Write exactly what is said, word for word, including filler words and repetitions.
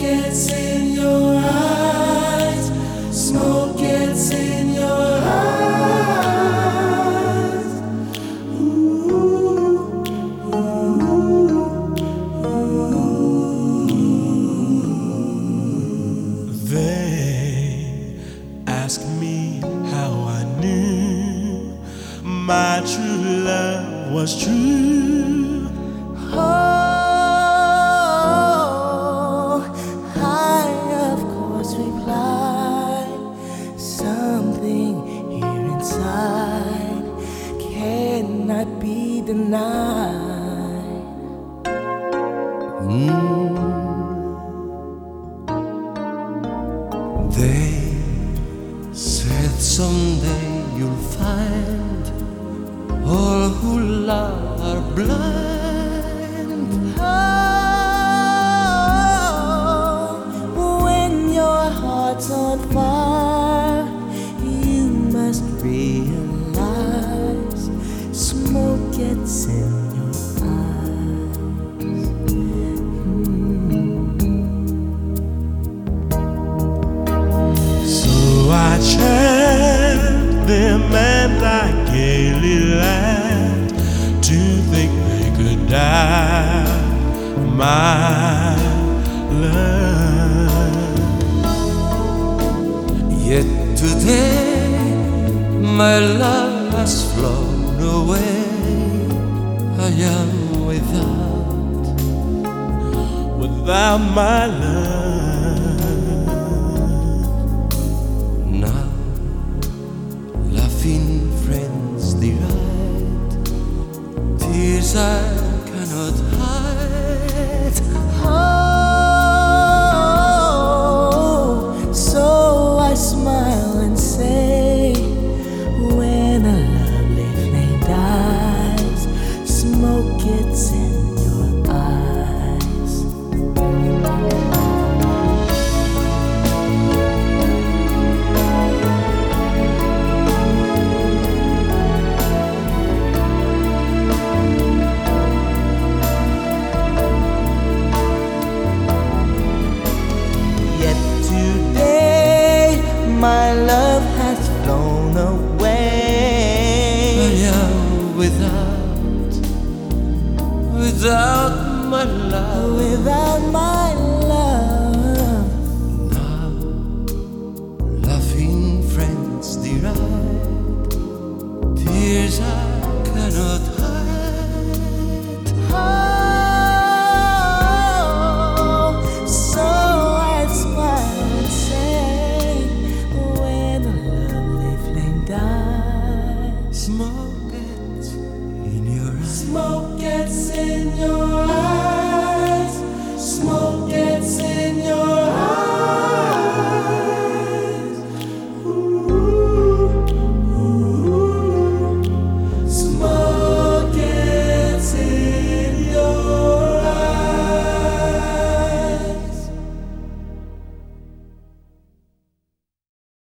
gets in your eyes, smoke gets in your eyes. Ooh, ooh, ooh. They ask me how I knew my true love was true. Oh, something here inside cannot be denied. Mm. They said someday you'll find all who love are blind. Oh, when your heart's on fire, you must realize smoke gets in your eyes. Mm. So I chant them and I gaily laughed to think they could die, my love. Yet today my love has flown away. I am without, without my love. Now laughing friends deride, tears I cannot hide. Oh, so I smile and say, when a lovely flame dies, smoke gets in your eyes. Yet today my love has flown away. I am without, without my love. Without